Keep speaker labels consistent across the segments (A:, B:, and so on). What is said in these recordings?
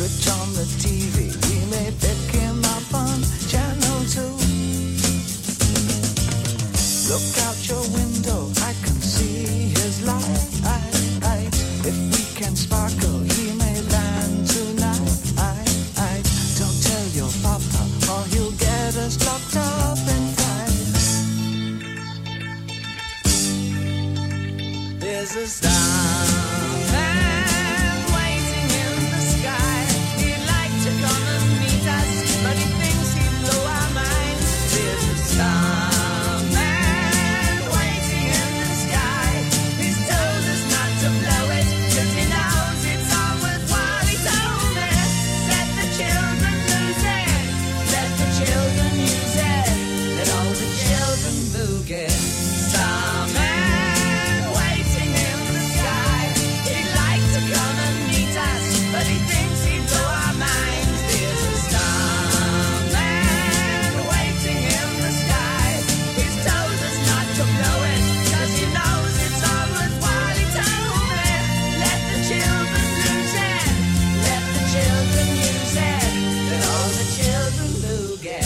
A: switch on the TV. We may pick him up on channel 2. Look out your window, I can see his light. If we can sparkle, he may land tonight. Don't tell your papa or he'll get us locked up and tight. There's a starman waiting in the sky. He'd like to come and meet us, but he thinks he'd blow our minds. There's a starman waiting in the sky. He's told us not to blow it, 'cause he knows it's all worthwhile. He told me, let the children lose it, let the children use it, let all the children boogie. Starman waiting in the sky. He'd like to come and meet us, but he thinks he'd blow our minds. There's a starman waiting in the sky. He's told us not to blow it, 'cause he knows it's all worthwhile. He told me, let the children lose it, let the children use it, let all the children boogie.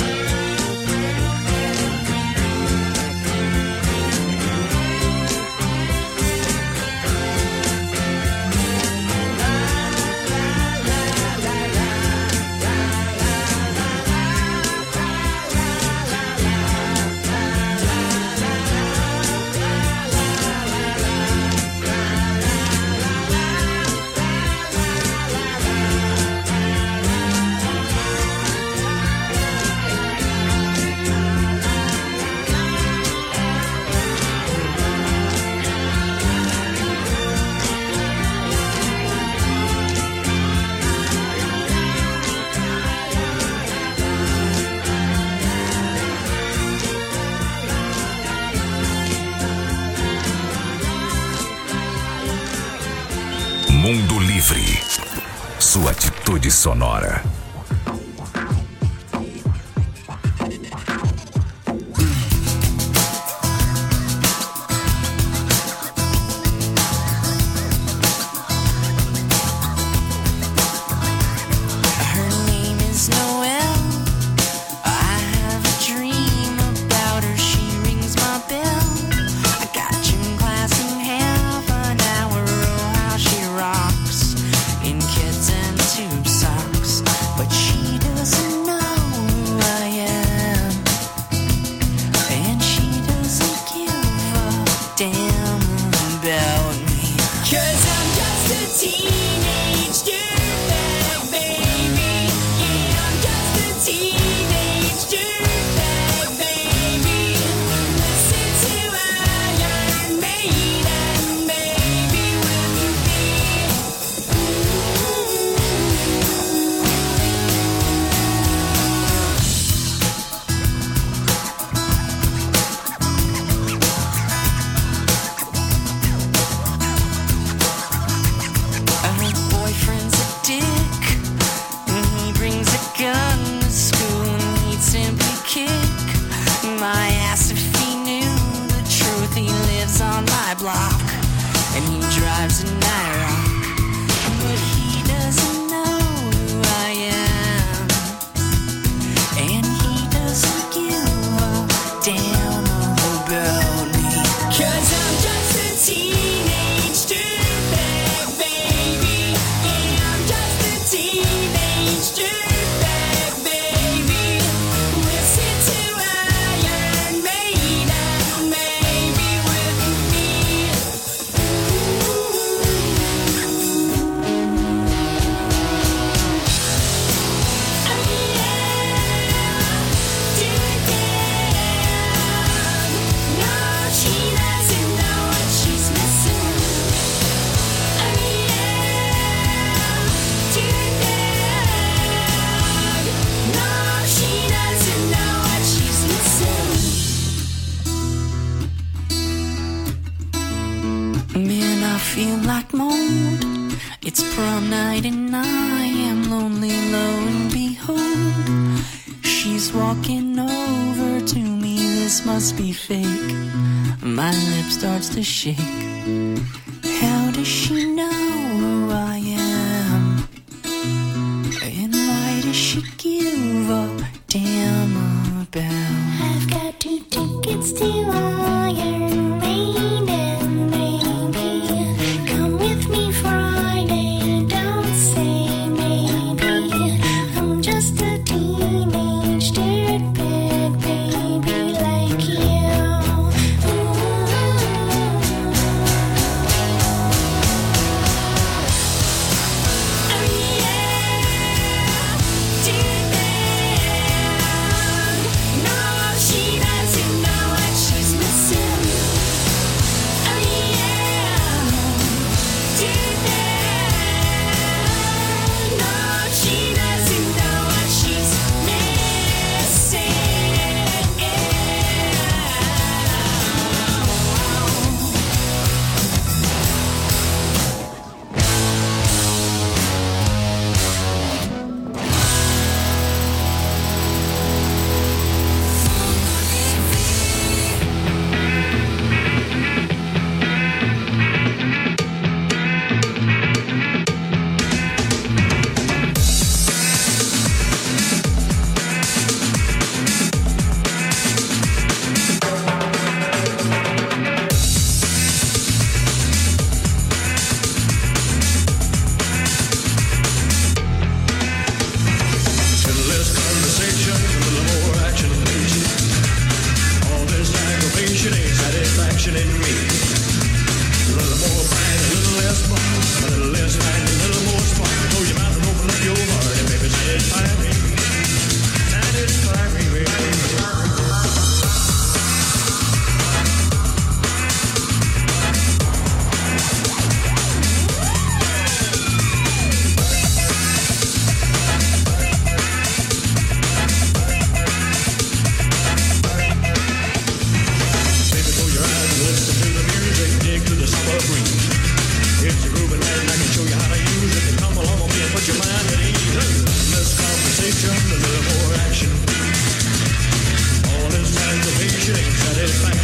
B: Mundo Livre, sua atitude sonora.
C: Her name is Noelle. I have a dream about her. She rings my bell. I got gym class in half an hour. Oh, how she rocks in kids and tube socks. But she doesn't know who I am, and she doesn't give a damn about me. 'Cause I'm just a teenage dirtbag, baby. Yeah, I'm just a teenage dirtbag, baby. Listen to Iron Maiden, baby, with me. Her boyfriend's a dick, and he brings a gun to school, and he'd simply kick my ass if he knew the truth. He lives on my block, and he drives a Nyrock, but he doesn't know who I am, and he doesn't give a damn about me. 'Cause I'm just a teenage dirtbag, baby. Yeah, I'm just a teenage dirtbag, baby. Listen to Iron Maiden, baby, with me. feel like mold. It's prom night and I am lonely, lo and behold, she's walking over to me. This must be fake. My lip starts to shake. How does she know who I am?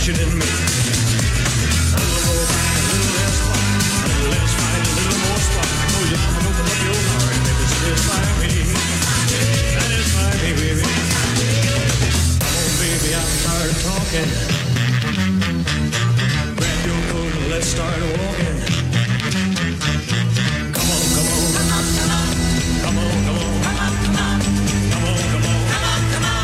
D: satisfaction in me. A little more fight, a little less fight, a little less fight, a little more spark. Oh, you mama, open up your heart and baby, satisfy me. Satisfy me, baby. Come on, baby, I'm tired of talking. Grab your coat and let's start walking. Come on, come on. Come on, come on. Come on, come on. Come on, come on. Come on, come on. Come on, come on.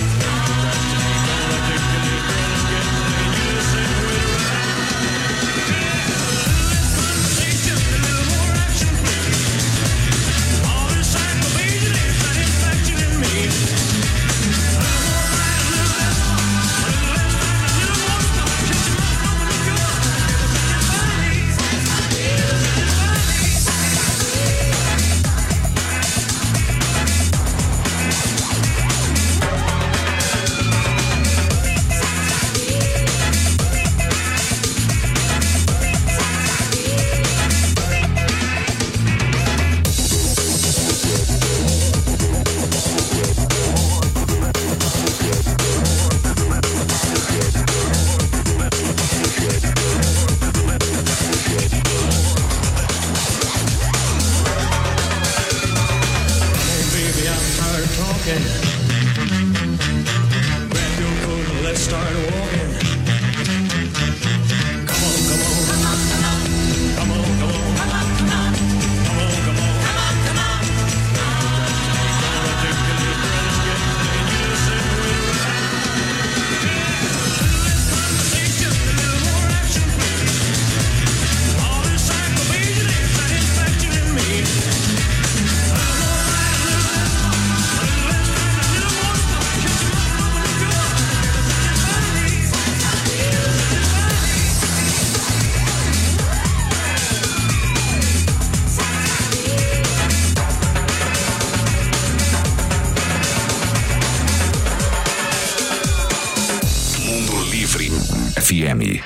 B: FM.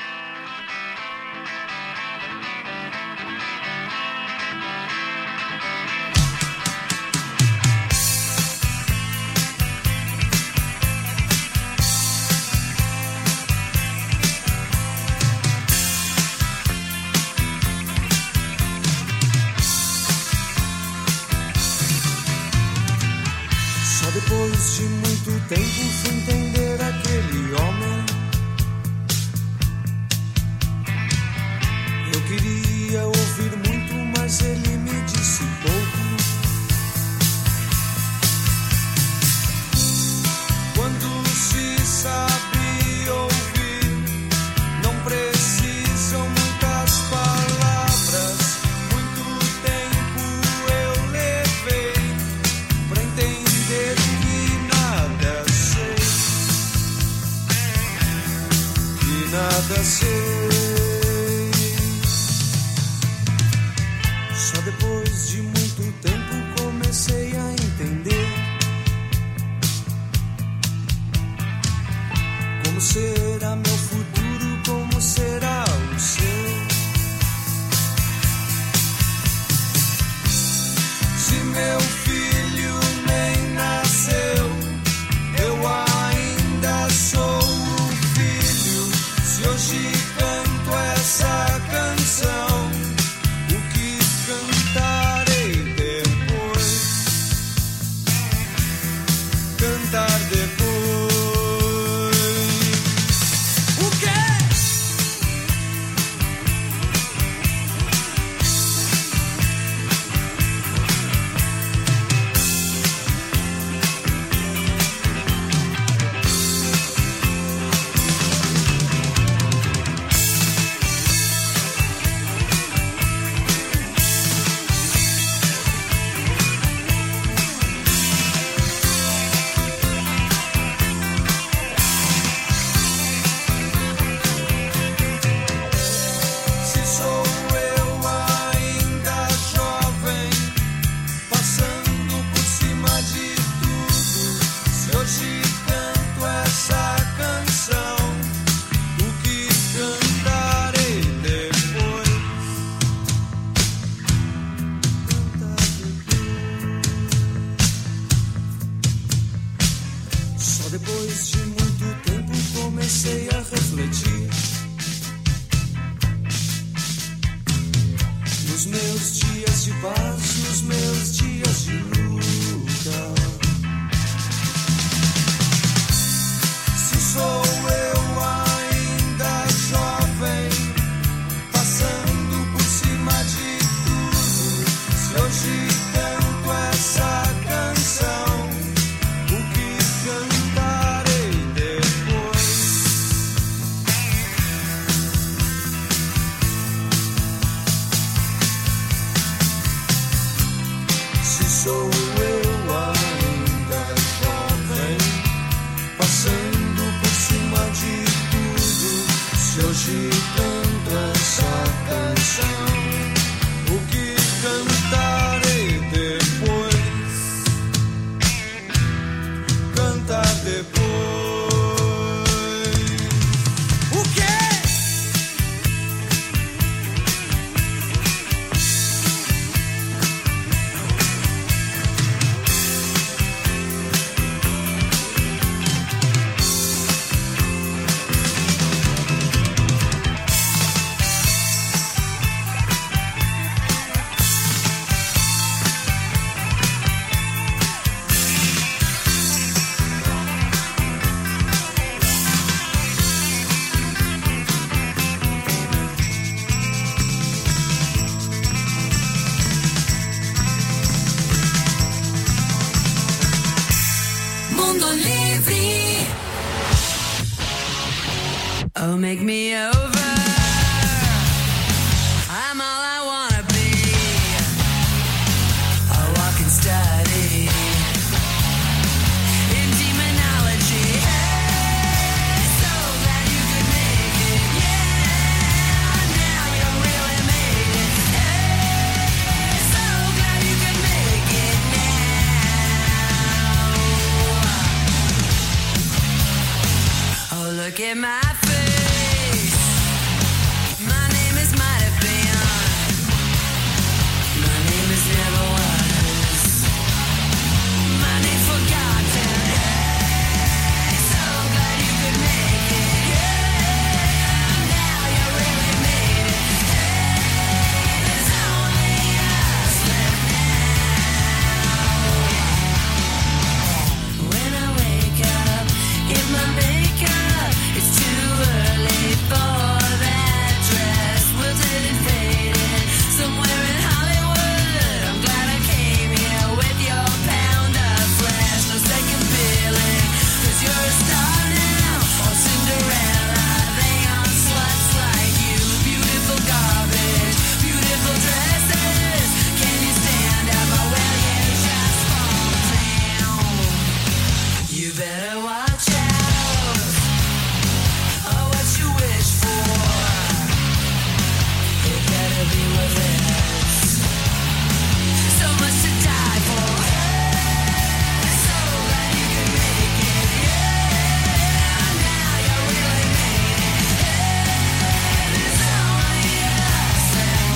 E: Só depois de muito tempo fui entender aquele homem. Eu queria ouvir muito, mas ele me disse pouco. Quando se sabe ouvir, não precisam muitas palavras. Muito tempo eu levei pra entender que nada sei, que nada sei. Só depois de muito tempo comecei a entender como será meu futuro, como será o seu. Se meu filho nem nasceu, eu ainda sou o filho. Se hoje canto essa canção, o que cantarei depois? Cantar depois. O quê? sou eu ainda jovem, passando por cima de tudo. Se hoje canto essa canção, o que cantarei depois? Cantar depois. O quê?
C: Mundo Livre. Oh, make me over. I'm all I wanna be. A walking study in demonology. Hey, so glad you could make it. Yeah, now you really made it. Hey, so glad you could make it now. Oh, look at my face. My name is might have been. My name is never was. My name forgotten. Hey, so glad you could make it. Yeah, now you really made it. Hey, there's only us left now. When I wake up in my makeup, it's too early for that dress. Wilted and faded, somewhere in Hollywood. I'm glad I came here with your pound of flesh. No second feeling, 'cause you're a star now. Oh, Cinderella, they aren't sluts like you. Beautiful garbage, beautiful dresses. Can you stand up or will you just fall down? You better watch out. Oh, what you wish for, it better be worth it. So much to die for. Hey, so glad you could make it. Yeah, now you really made it. Hey, there's only us left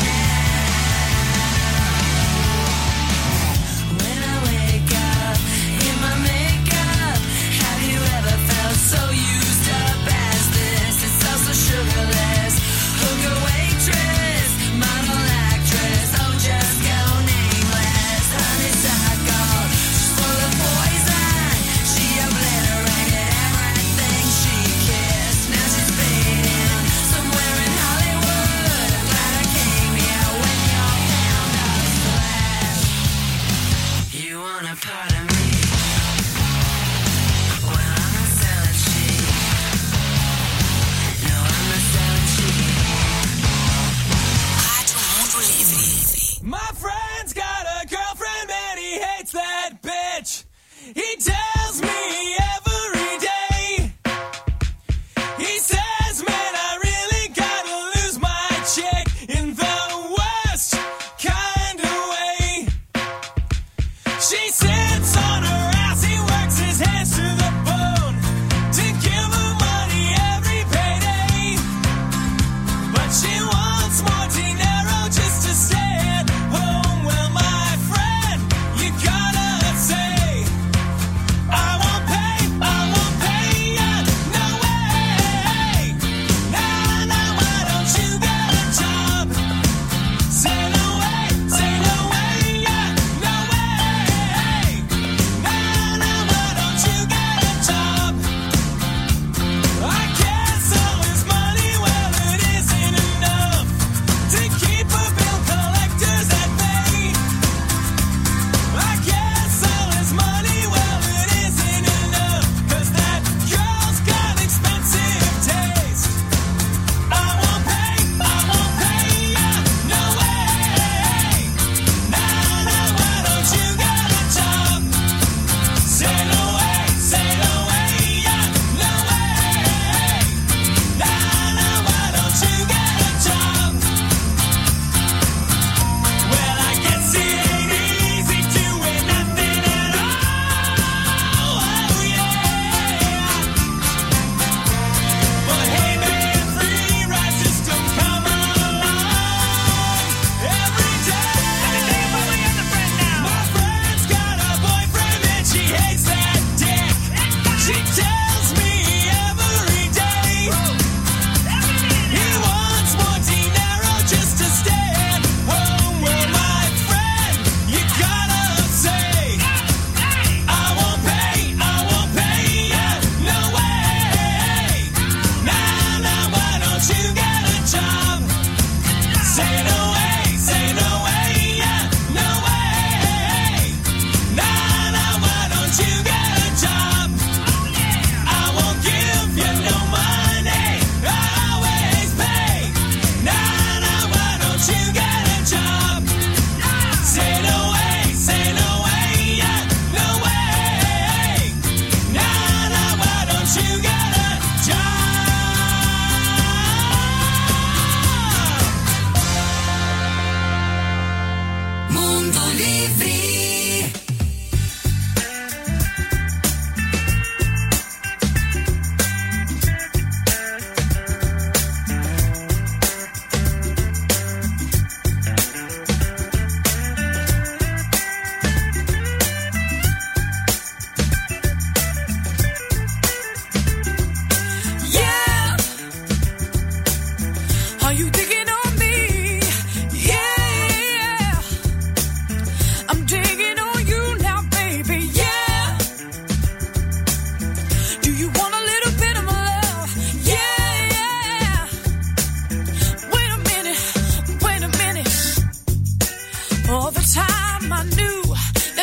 C: now. When I wake up in my makeup, have you ever felt so used up as this? It's also sugarless. Hooker, waitress, model, actress. Oh, just go nameless. Honeysuckle, she's full of poison. She obliterated everything she kissed. Now she's fading somewhere in Hollywood. I'm glad I came here with your pound of flesh. You want a part of me? Well, I'm not selling cheap. No, I'm not selling cheap. Rádio Mundo Livre.
A: My friend's got a girlfriend and he hates that bitch. He tells me every day. He says, man, I really gotta lose my chick in the worst kind of way. She sits on her ass, he works his hands to the bone to give her money every payday. But she wants more dinero just to stay at home. Well, my friend, you gotta say, I won't pay ya, no way. Now, why don't you get a job? Say no way, yeah, no way.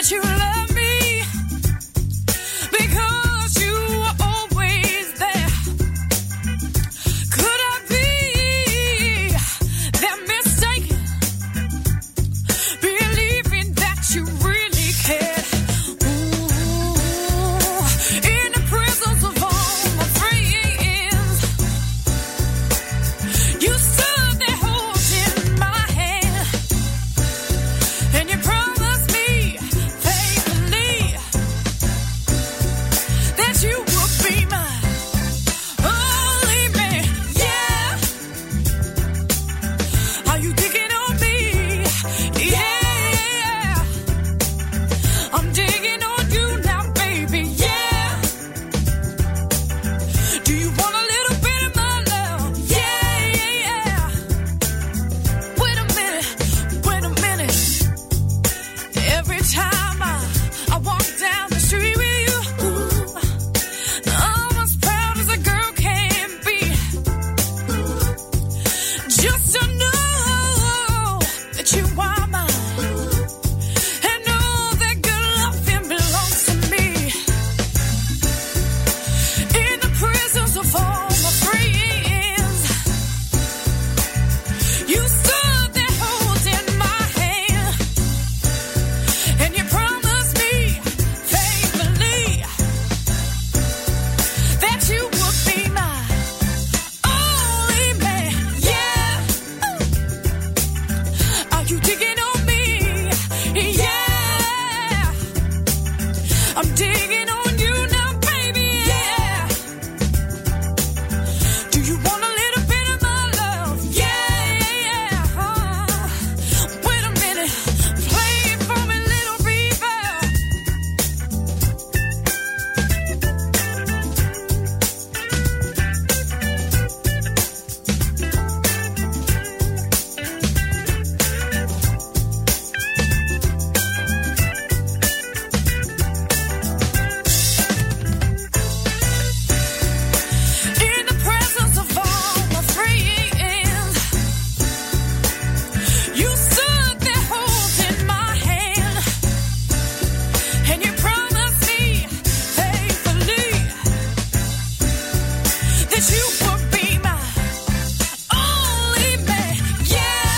C: that you love me because you were always there. Could I be that mistaken, believing that you really cared? Ooh, in the presence of all my friends, you stood there holding my hand, and you promised me faithfully that you would be my only man. Yeah, are you digging on me? Yeah, I'm digging on you now, baby. Yeah, do you want a little bit of my love? Yeah. Wait a minute. Every time I walk down the street with you, I'm as proud as a girl can be. Just to know that you are mine, and know that good loving belongs to me. In the presence of all my friends, you stood there holding my hand, and you promised me faithfully that you would be my only man. Yeah, are you digging on me? Yeah, I'm digging on you now, baby. Yeah, do you want a little bit of my love? Yeah. Wait a minute, play it for me, little Reba. In the presence of all my friends, you stood there holding my hand, and you promised me faithfully that you would be my only man. Yeah,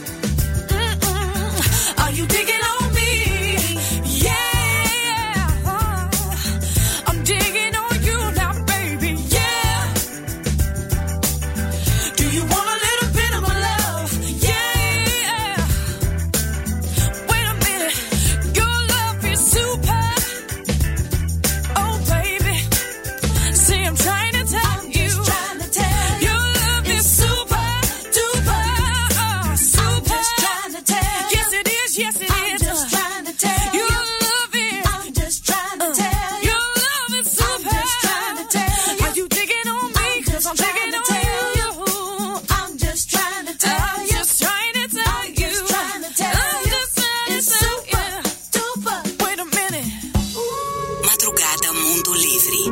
C: are you digging on me? Yeah, I'm digging on you now, baby. Yeah, do you want a little bit of my love? Yeah, wait a minute, your love is super. Oh, baby, see, I'm trying to tell you, your love is super duper, super. Yes, it is. Yes, it is. Your love is. Your love is super. Are you digging on me? 'Cause I'm digging on you. I'm just trying to tell you. I'm just trying to tell you. Wait a minute.
F: Madrugada Mundo Livre.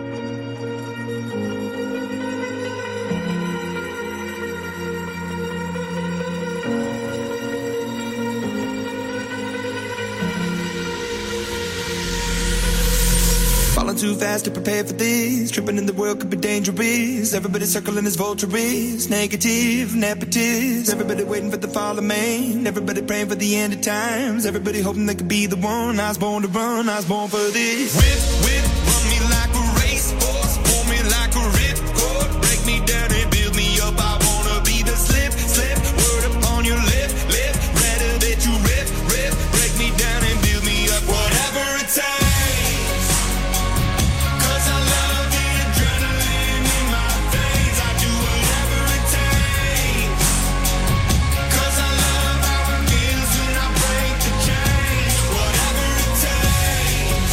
E: Falling too fast to prepare for this. Tripping in the world could be dangerous. Everybody circling as vultures. Negative, nepotist. Everybody waiting for the fall of man. Everybody praying for the end of times. Everybody hoping they could be the one. I was born to run, I was born for this. Whip, run me like a racehorse. Pull me like a ripcord. Break me down and build me up. I wanna be the slip. Word upon your lip. Rather that you rip. Break me down and build me up. Whatever it takes. 'Cause I love the adrenaline in my veins. I do whatever it takes. 'Cause I love how it feels when I break the chains. Whatever it takes.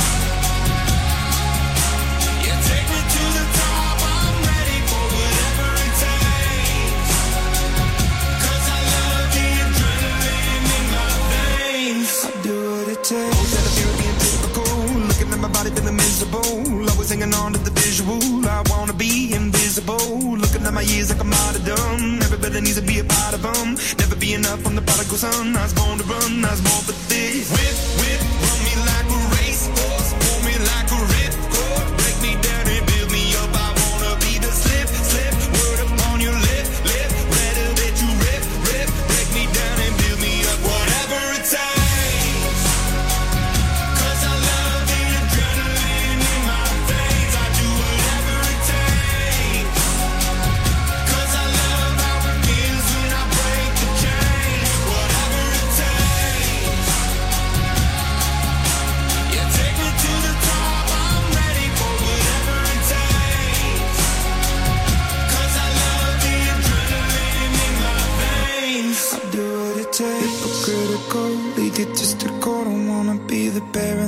E: You take me to the top. I'm ready for whatever it takes. 'Cause I love the adrenaline in my veins. I do what it takes. Oh, that I feel being typical. Looking at my body feeling miserable. Always hanging on to the visual. I wanna be invisible. Looking at my years like I'm out of dumb. Everybody needs to be a part of them. Never be enough from the prodigal son. I was born to run, I was born for this. Whip, run me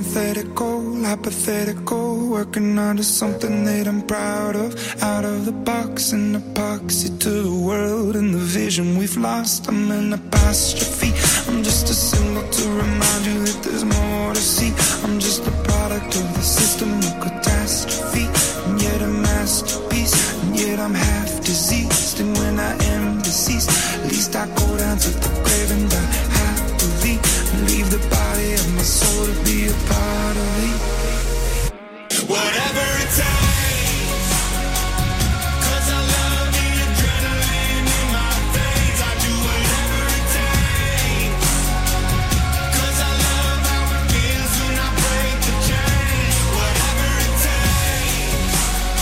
E: parenthetical, hypothetical, working onto something that I'm proud of. Out of the box, an epoxy to the world and the vision we've lost. I'm an apostrophe. I'm just a symbol to remind you that there's more to see. I'm just a product of the system of catastrophe, and yet a masterpiece, and yet I'm half diseased. And when I am deceased, at least I go down to the grave and die happily, and leave the body of my soul to be a part of me. Whatever it takes, 'cause I love the adrenaline in my veins. I do whatever it takes, 'cause I love how it feels when I break the chains. Whatever it takes,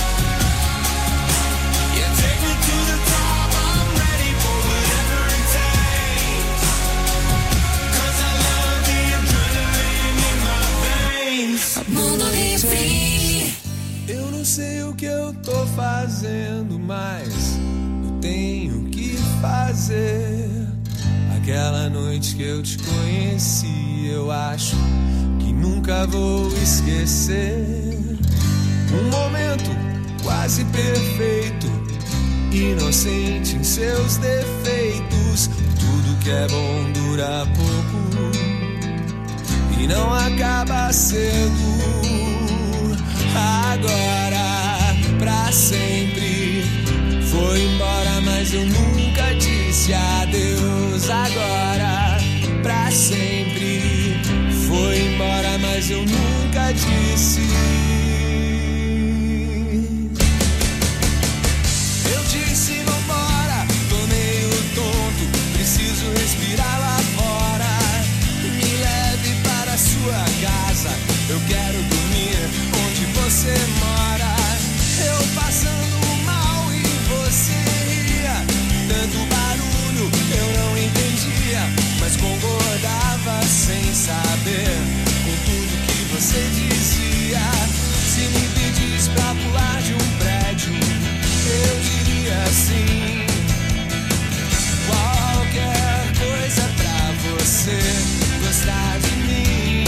E: you take me to the top. I'm ready for whatever it takes, 'cause I love the adrenaline in my veins.
C: Mundo Livre.
G: Eu não sei o que eu tô fazendo, mas eu tenho que fazer. Aquela noite que eu te conheci, eu acho que nunca vou esquecer. Um momento quase perfeito, inocente em seus defeitos. Tudo que é bom dura pouco e não acaba cedo. Agora, pra sempre, foi embora, mas eu nunca disse adeus. Agora, pra sempre, foi embora, mas eu nunca disse. Eu disse vambora, tô meio tonto, preciso respirar lá fora. Me leve para a sua casa, eu quero dormir onde você mora. Eu passando mal e você ria, tanto barulho eu não entendia, mas concordava sem saber com tudo que você dizia. Se me pedisse pra pular de um prédio, eu diria sim. Qualquer coisa pra você gostar de mim.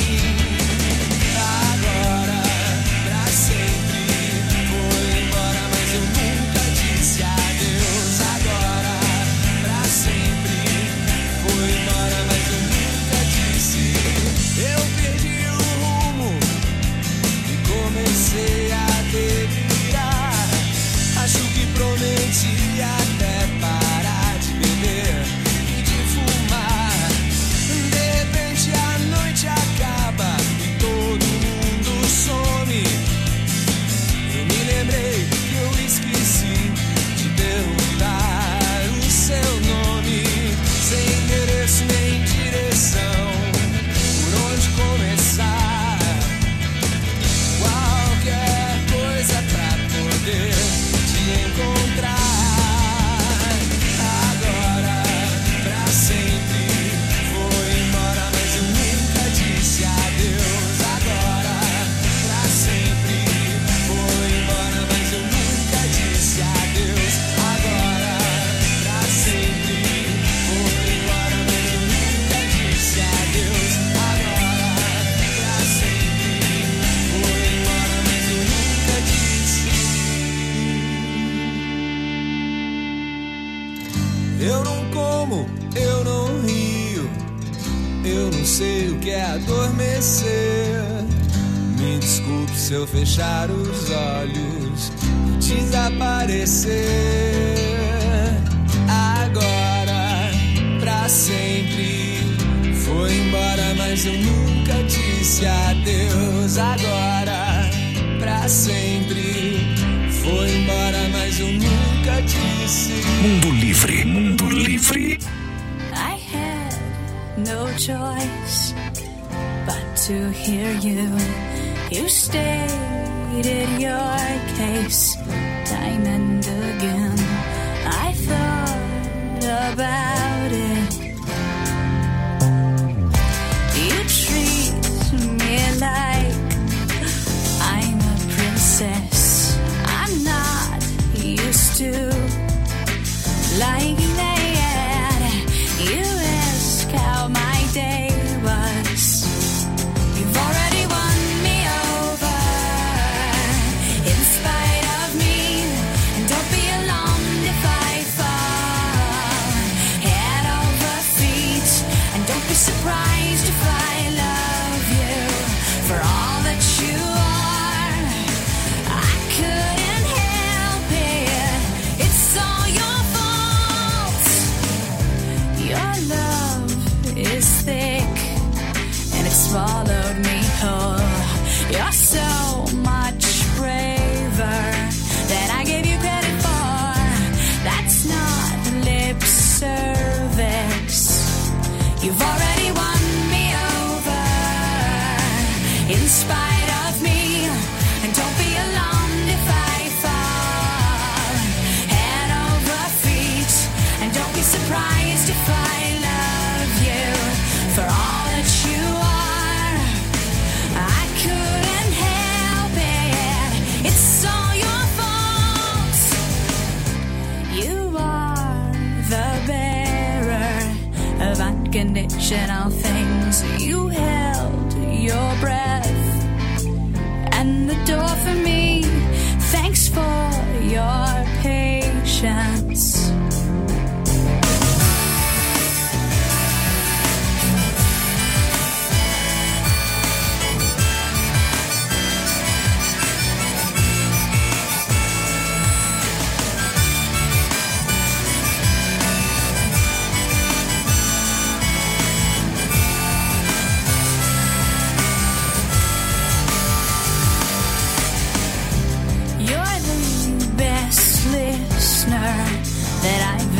G: Agora, pra sempre, foi embora, mas eu nunca disse adeus. Agora, pra sempre, foi embora, mas eu nunca disse. Eu perdi o rumo e comecei a delirar. Acho que prometi até parar de beber e de fumar. De repente a noite acaba e todo mundo some. Eu me lembrei que eu esqueci de perguntar o seu nome. Sem endereço nem direção, por onde começar? Qualquer coisa pra poder te encontrar. Agora, pra sempre, foi embora, mas eu nunca disse adeus. Agora, pra sempre, foi embora, mas eu nunca disse adeus. Agora, pra sempre, foi embora, mas eu nunca disse adeus. Agora, pra sempre, foi embora, mas eu nunca disse. Eu não como, eu não rio, eu não sei o que é adormecer. Me desculpe se eu fechar os olhos e desaparecer. Agora, pra sempre, foi embora, mas eu nunca disse adeus. Agora, pra sempre, foi embora, mas eu nunca disse.
B: Mundo Livre, Mundo Livre.
H: I had no choice but to hear you. You stated your case time and again. I thought about it. You treat me like I'm a princess. I'm not used to like that. You ask how my day was. You've already won. in spite of me. And don't be alarmed if I fall head over feet. And don't be surprised if I love you for all that you are. I couldn't help it. It's all your fault. You are the bearer of unconditional things. You held your breath and the door for me. Thanks for your patience. You're the best listener that I've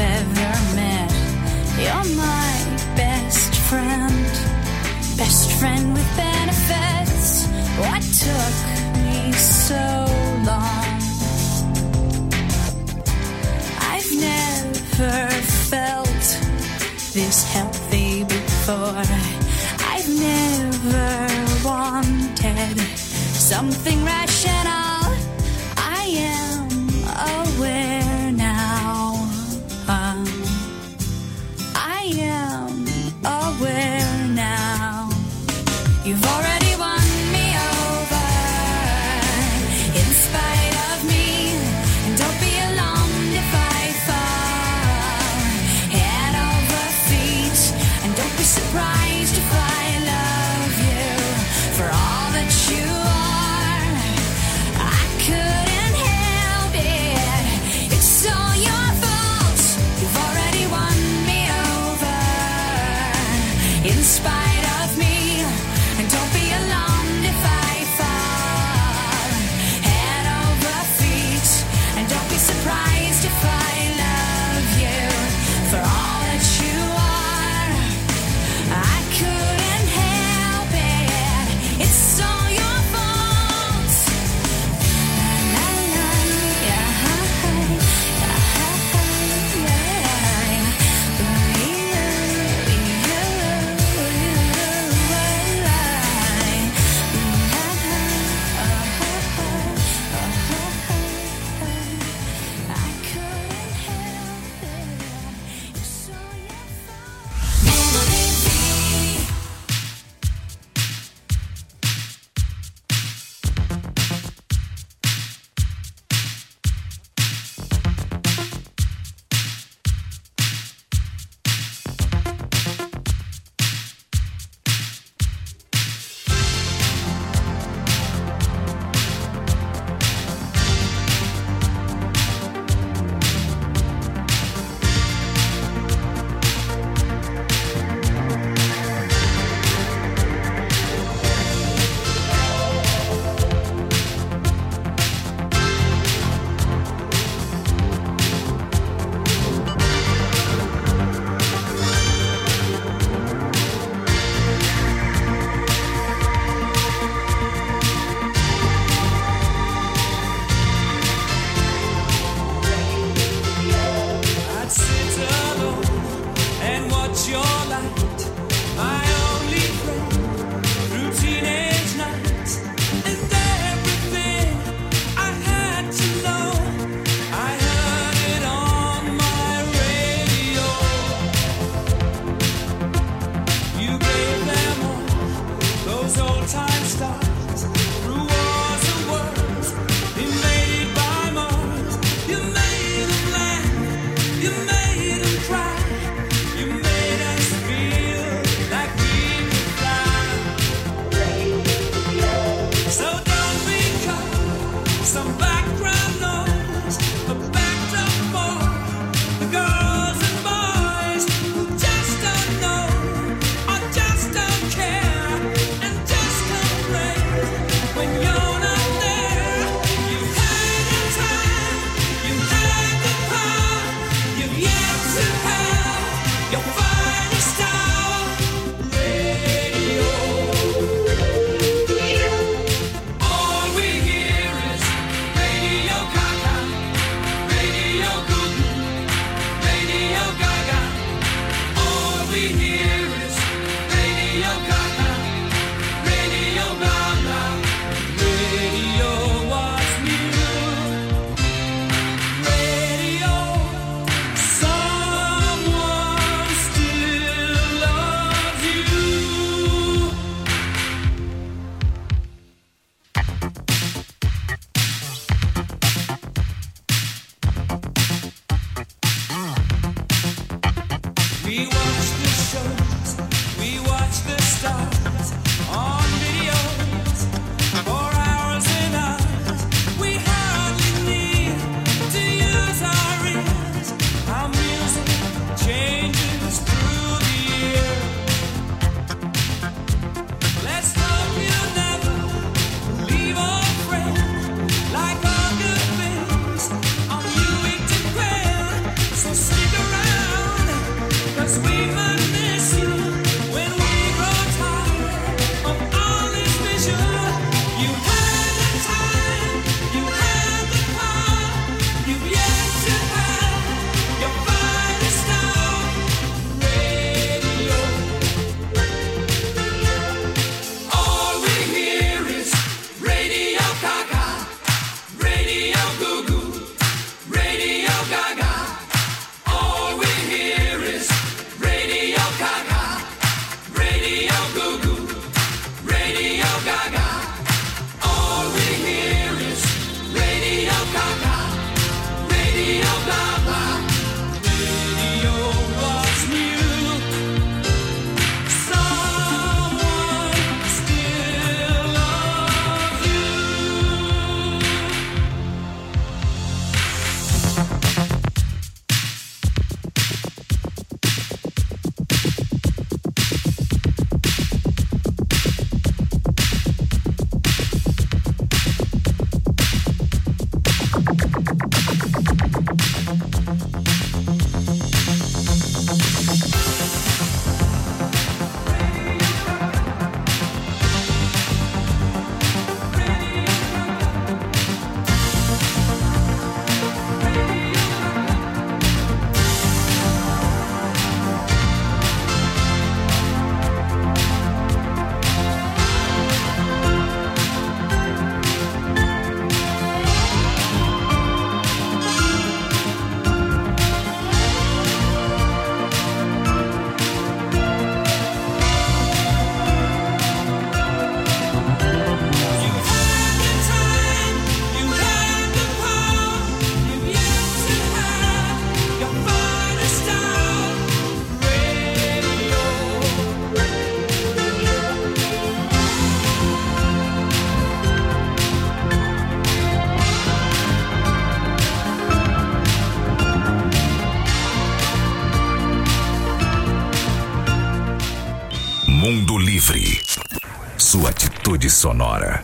B: Atitude Sonora.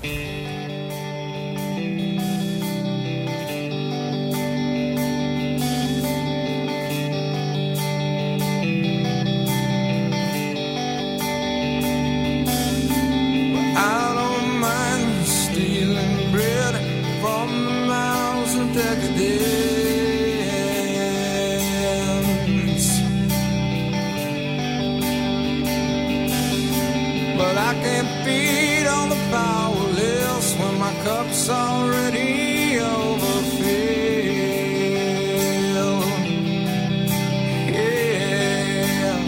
G: I don't mind stealing bread from the mouths of decadence, but I can't feed on the powerless when my cup's already overfilled. Yeah,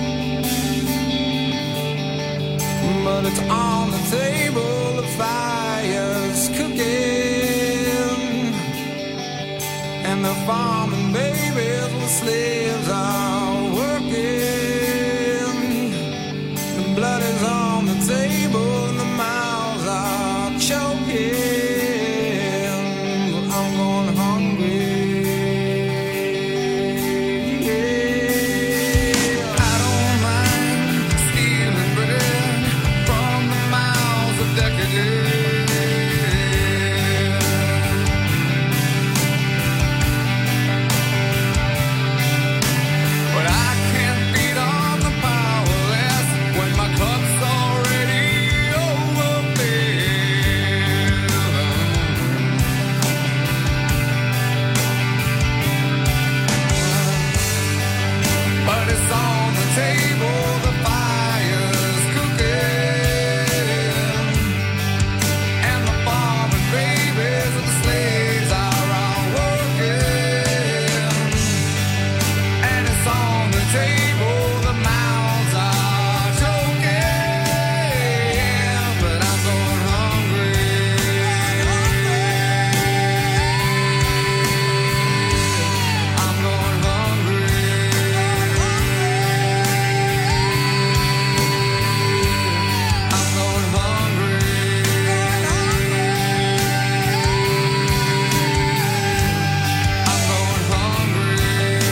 G: but it's on the table, the fire's cooking, and the farming babies with slaves are working. The blood is on the table and the mouths are choking. But I'm going hungry. I don't mind stealing bread from the mouths of decadence, but I can't beat on the powerless when my cup's already overfilled. But it's on the table, the fire's cooking, and the farming babies and the slaves are all working. And it's on the table, the mouths are choking, but I'm going hungry. I'm going hungry. I'm going hungry. I'm going hungry.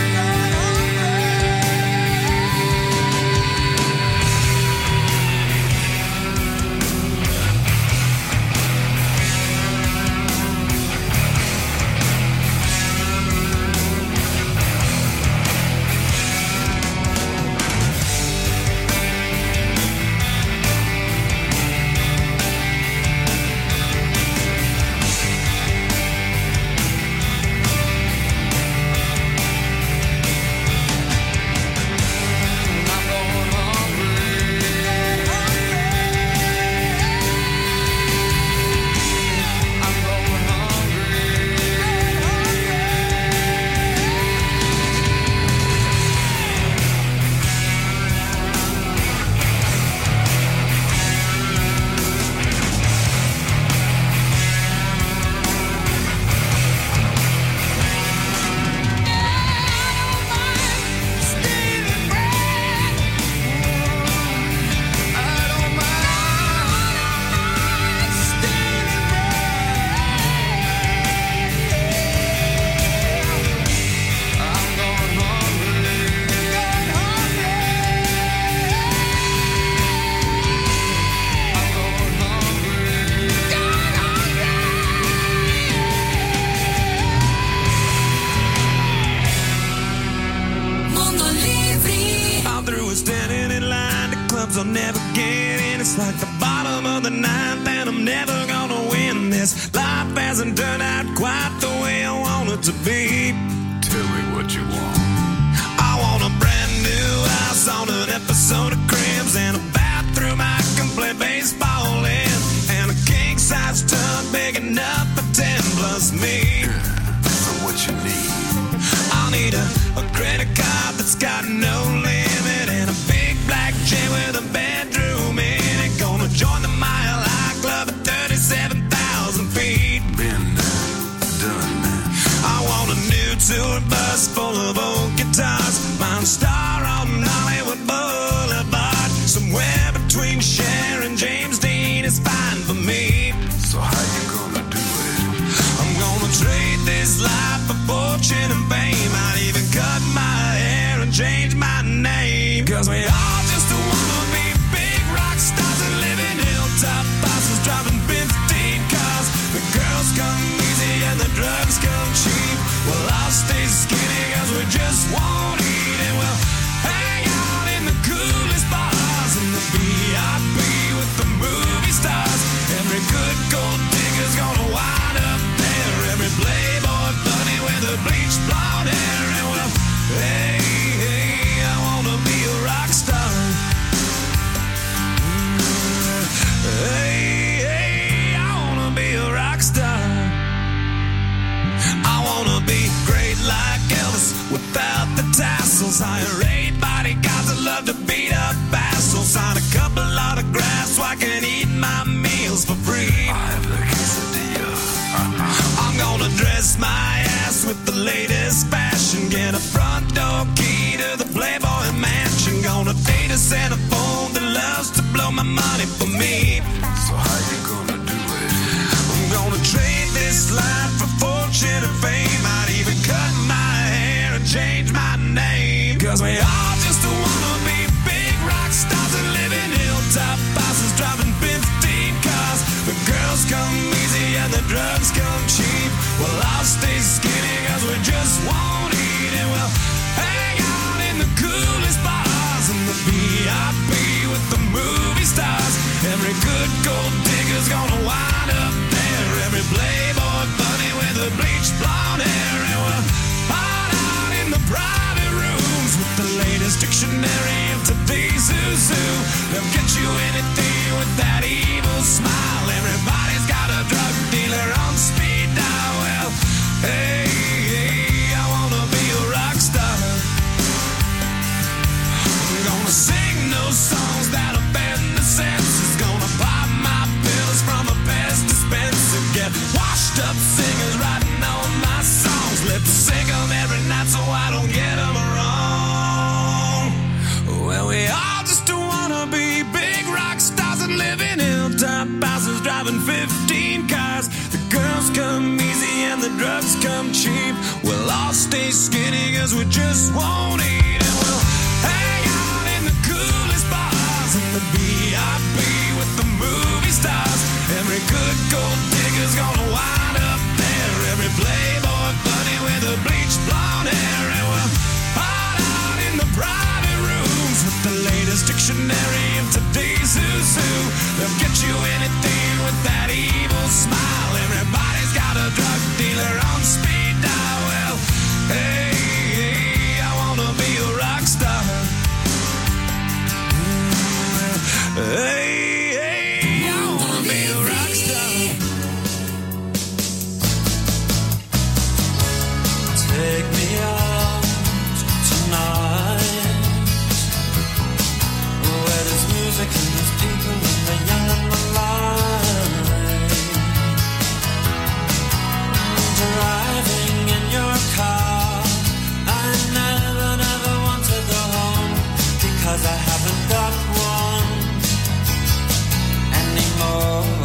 H: Mundo Livre.
G: I'm through with standing in line. The clubs I'll never get in. It's like the bottom of the ninth, and I'm never gonna win this. Life hasn't turned out quite the way I want it to be.
B: Tell me what you want.
G: I want a brand new house on an episode of Cribs, and a bathroom I can play baseball in, and a king-size tub big enough for 10 plus me.
B: So what you need?
G: I'll need a credit card that's got no limit, and a big black jet with a bedroom in it. Gonna join the Mile High Club at 37,000 feet.
B: Been there, done that.
G: I want a new tour bus full of old guitars. Mine star on Hollywood Boulevard. Somewhere between Cher and James Dean is fine for me.
B: So how you gonna do it?
G: I'm gonna trade this life for fortune and fame. I'd even cut my hair and change my name. Cause we all just wanna be big rock stars and live in hilltop bosses the drugs come cheap. We'll all stay skinny cause we just won't eat. And we'll hang out in the coolest bars and the VIP with the movie stars. Every good gold digger's gonna wind up there. Every playboy bunny with the bleached blonde hair. And we'll hide out in the private rooms with the latest dictionary of today's zoo. They'll get you anything with that evil smile. Everybody's got a drug dealer on speed dial. Well, hey, I wanna be a rock star. I'm gonna sing those songs that offend the senses. Gonna pop my pills from a best dispenser. Get washed up singers writing all my songs. Lip sync them every night so I don't get them wrong. Well, we all just wanna be big rock stars and live in hilltop houses driving 15 cars. The girls come easy and the drugs come cheap. We'll all stay skinny cause we just won't eat. And we'll hang out in the coolest bars and the VIP with the movie stars. Every good gold digger's gonna wind up there. Every playboy bunny with the bleached blonde hair. And we'll hide out in the private rooms with the latest dictionary of today's zoo. They'll get you anything with that evil smile. Everybody's got a drug dealer on speed dial. Well, hey, I wanna be a rock star. Hey, I wanna be a rock star. Take me out tonight, where there's music and there's people and the young and the light. Driving in your car, I never want to go home because I haven't got one anymore.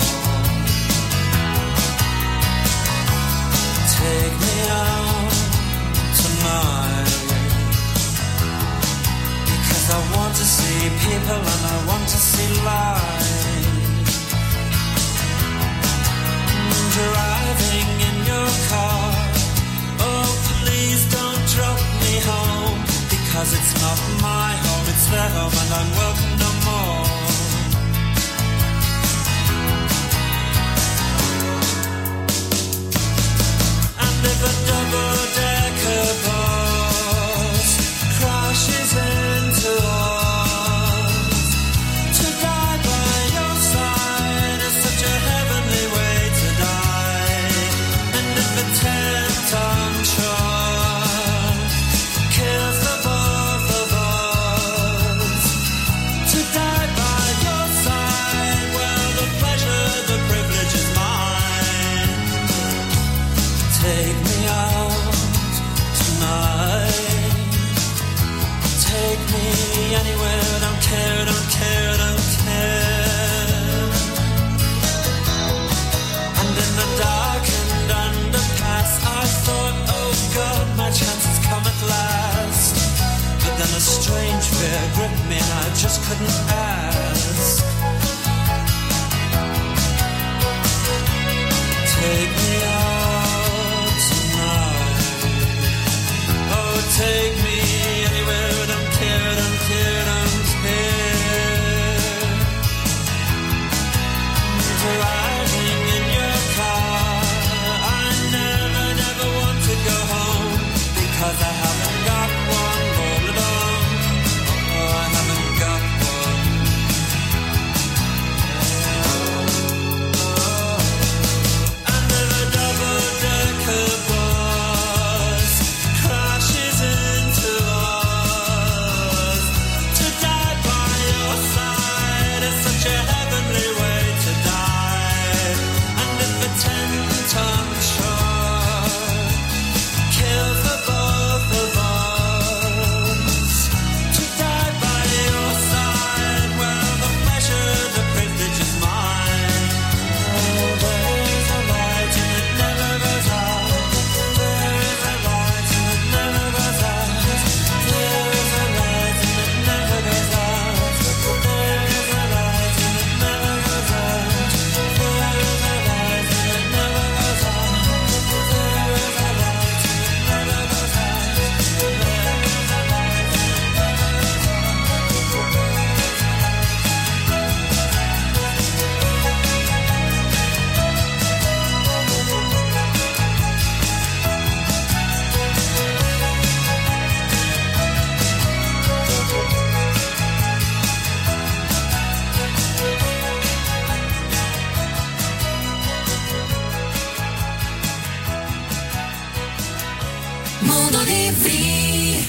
G: Take me out tonight, because I want to see people and I want to see life. Driving in your car, oh please don't drop me home, because it's not my home, it's their home and I'm welcome no more. And if a double-decker bus crashes into us, to die by your side is such a heavenly way to die. And if a 10-ton truck kills the both of us, to die by your side, well, the pleasure, the privilege is mine. Take me out tonight. Take me anywhere, don't care, don't care, don't care. And in the darkened underpass, I thought, oh God, my chance has come at last. But then a strange fear gripped me and I just couldn't ask. Take me out tonight. Oh, take me anywhere, don't care, don't care, don't care. Driving in your car, I never want to go home, because I haven't got one all alone. Oh, I haven't got one. And if a double-decker bus crashes into us, to die by your side is such a heavenly way to die. And if a 10-ton truck kills the both of us, to die by your side, well, the pleasure, the privilege is mine. Oh, there is a light and it never goes out. There is a light and it never goes out. There is a light and it never goes out. There is a light and it never goes out. There is a light and it never
H: Livre.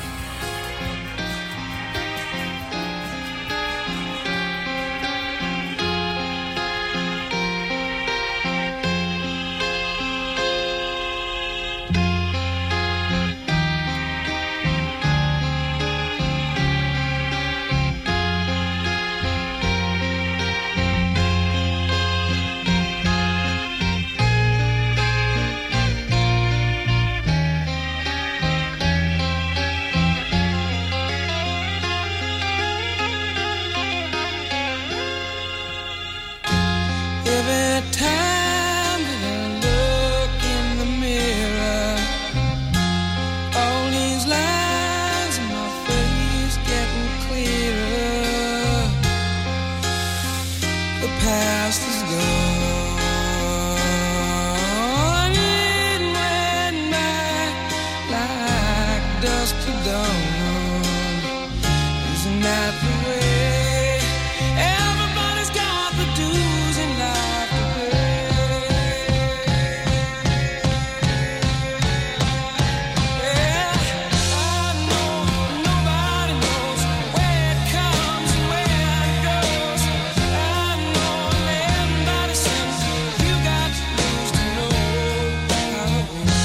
G: Every time that I look in the mirror, all these lines in my face getting clearer. The past is gone, it went by like dusk to dawn. Isn't that the way? Everybody's got the dues in life to pay. Yeah, I know nobody knows where it comes and where it goes. I know everybody says you got to lose to know how it goes.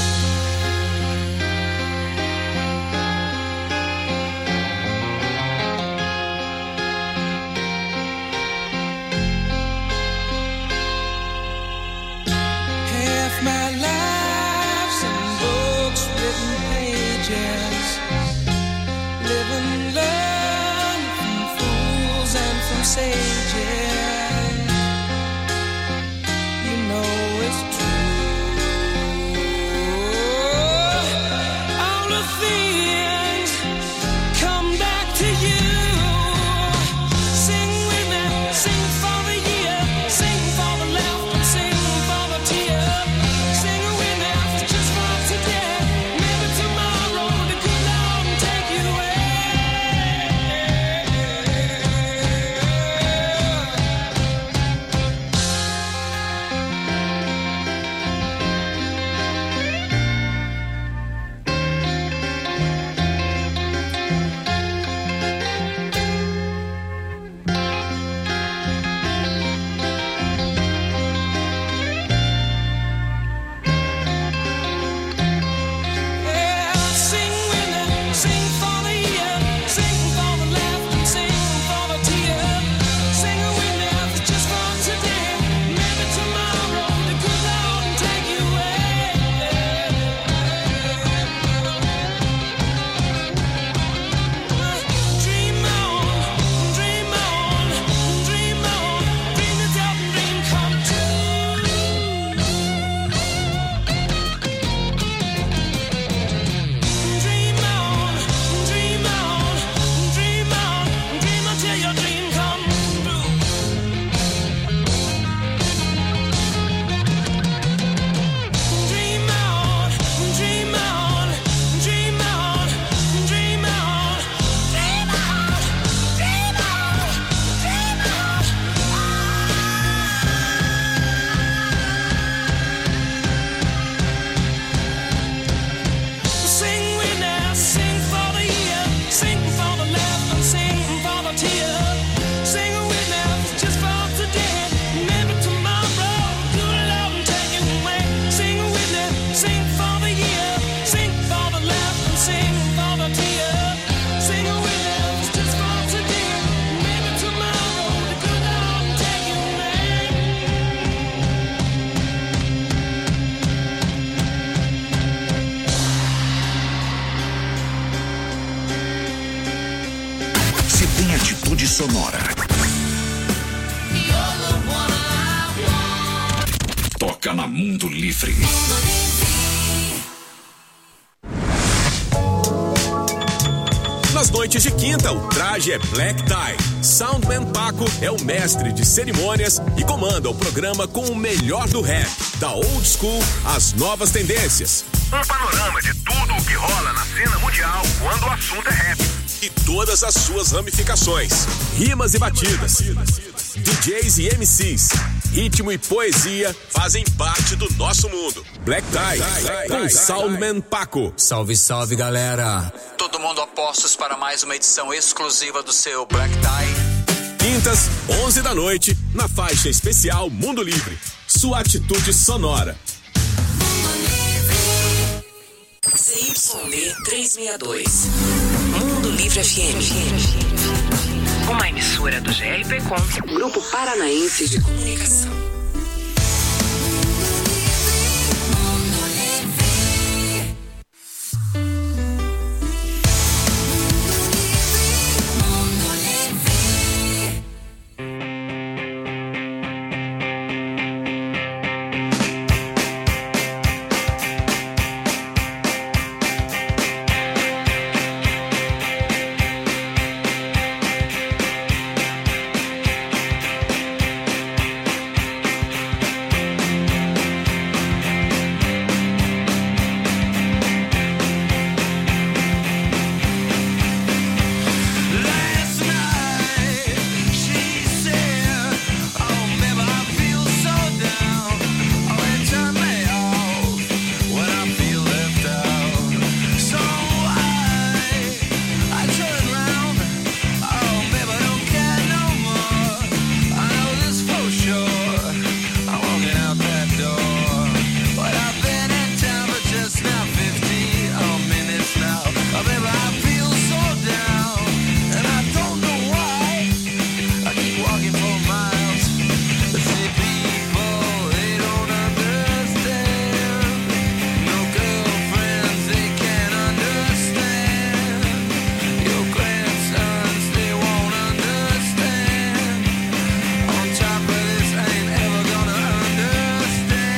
G: Half my life's in books, written pages. Live and learn from fools and from sages. You know it's true. All the things come back to you. Sing with me, sing for the year, sing for the laughter, sing for the tear. Sing with me, just for today. Maybe tomorrow the good Lord will take you away. Yeah, sing with me, sing for the year, sing for the laughter, sing for the tear. Sing with me, just for today. Maybe tomorrow the good Lord will take you away. Dream on, dream on, dream on, dream it up and dream come true. Dream on, dream on, dream on, dream until your dream comes true. Dream on, dream on, dream on, dream on, dream on, dream on, dream on. Sing with me, sing for the year, sing for the laughter, sing for the tear. Sing with me, just for today. Maybe tomorrow, good Lord will take you away. Sing with me, sing for the year, sing for the laughter, sing for the tear. Sing with me, just for today. Maybe tomorrow, the good Lord will take you away.
B: Se tem atitude sonora. Toca na Mundo Livre.
I: Nas noites de quinta, o traje é Black Tie. Soundman Paco é o mestre de cerimônias e comanda o programa com o melhor do rap, da old school às novas tendências.
J: Um panorama de tudo o que rola na cena mundial quando o assunto é rap.
I: E todas as suas ramificações, rimas e batidas, DJs e MCs, ritmo e poesia fazem parte do nosso mundo. Black Tie, com Soundman Paco.
K: Salve, salve, galera. Todo mundo a postos para mais uma edição exclusiva do seu Black Tie.
I: Quintas, 11 da noite, na faixa especial Mundo Livre. Sua atitude sonora.
F: CYD 362. Mundo Livre FM. Uma emissora do GRP Com, Grupo Paranaense de Comunicação.